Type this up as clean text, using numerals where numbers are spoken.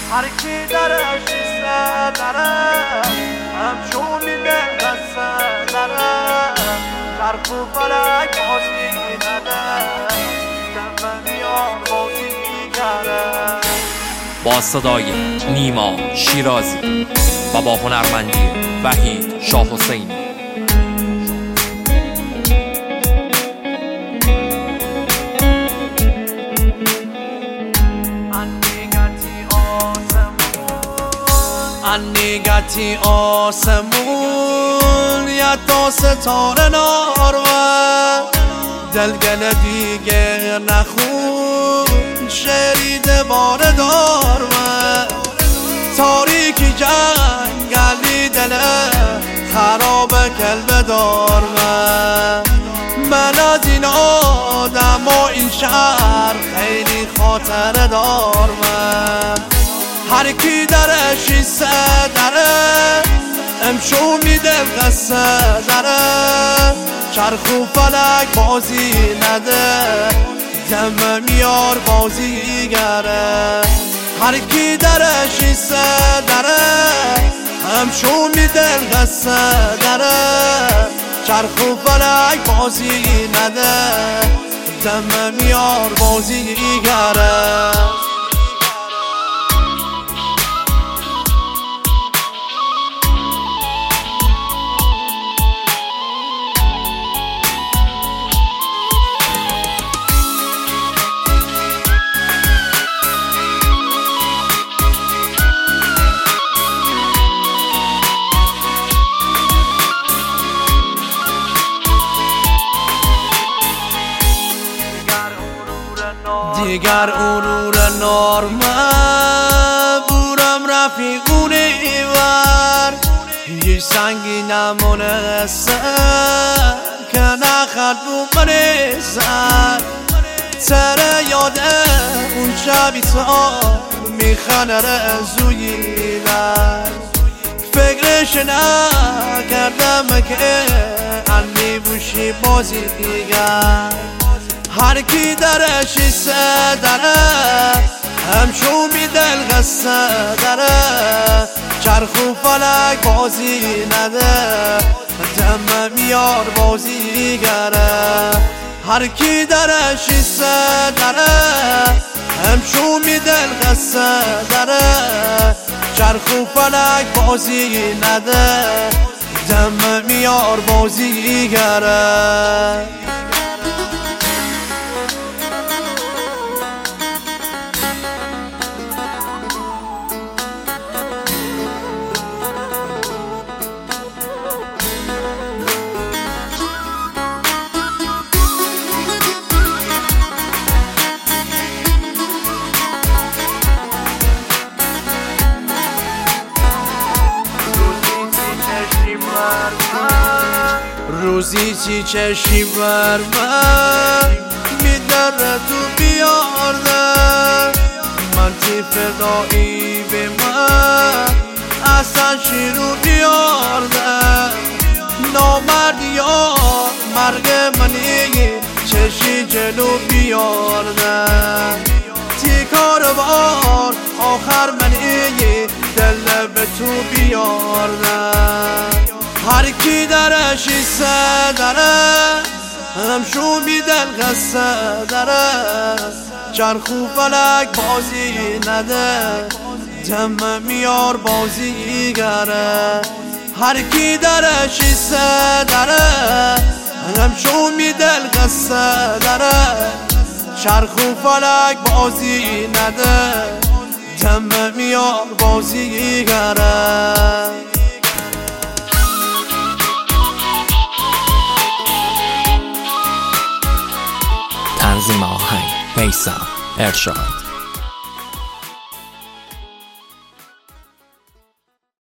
هر کی درش ایسته داره همچون میده قصه داره چرخ و فلک بازی نده دم میار بازی گره. با صدای نیما شیرازی و با هنرمندی وحید شاه حسینی. انیگتی آسمون یا تا ستاره نارون دلگل دیگه نخون شرید بار دارون تاریکی جنگلی دله خراب کلب دارون من از این آدم و این شهر خیلی خاطر دارون هر کی درش ایسته داره امشو میده قصه داره چرخ و فلک بازی نده دم میار بازی گره. هر کی درش ایسته داره امشو میده قصه داره چرخ و فلک بازی نده دم میار بازی گره. دیگر غرور نارمه بورم رفیقونه ایور هیچ سنگی نمونه سر که نخد رو منه سر سر یاده اون شبی تا میخنه رزویی لر فکرش نکردم که انی بوشی بازی دیگر. هر کی درش ایسته داره همشو میدل قصه داره چرخ و فلک بازی نده دم میار بازی گره. هر کی درش ایسته داره همشو میدل قصه داره چرخ و فلک بازی نده دم میار بازی گره. روزی چی چشی بر من میدره تو بیارده من تی فدایی به من اصلا شیرو بیارده نامردی یا مرگ منی چشی جلو بیارده تی کاروان آخر منی دل به تو بیارده. هر کی درش ایسته داره همشو میدل قصه داره چرخ و فلک بازی نده دم میار بازی گره. هر کی درش ایسته داره همشو میدل قصه داره چرخ و فلک بازی نده دم میار بازی گره. تنظیم آهنگ میثم ارشاد.